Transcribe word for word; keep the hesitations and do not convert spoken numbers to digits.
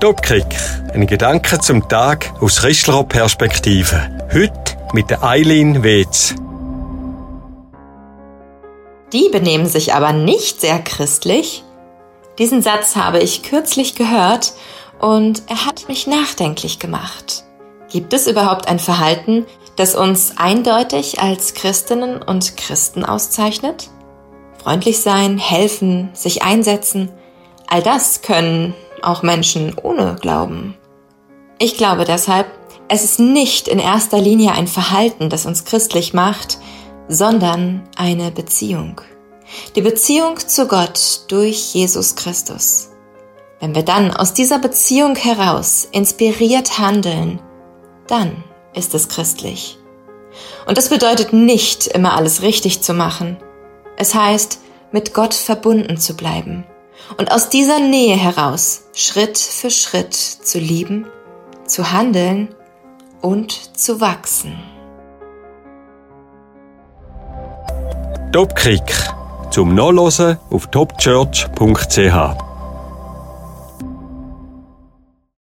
Topkrieg. Ein Gedanke zum Tag aus christlicher Perspektive. Heute mit der Eileen Wetz. Die benehmen sich aber nicht sehr christlich. Diesen Satz habe ich kürzlich gehört und er hat mich nachdenklich gemacht. Gibt es überhaupt ein Verhalten, das uns eindeutig als Christinnen und Christen auszeichnet? Freundlich sein, helfen, sich einsetzen, all das können auch Menschen ohne Glauben. Ich glaube deshalb, es ist nicht in erster Linie ein Verhalten, das uns christlich macht, sondern eine Beziehung. Die Beziehung zu Gott durch Jesus Christus. Wenn wir dann aus dieser Beziehung heraus inspiriert handeln, dann ist es christlich. Und das bedeutet nicht, immer alles richtig zu machen. Es heißt, mit Gott verbunden zu bleiben und aus dieser Nähe heraus Schritt für Schritt zu lieben, zu handeln und zu wachsen. Topkrieg. Zum Nachlesen auf topchurch punkt c h.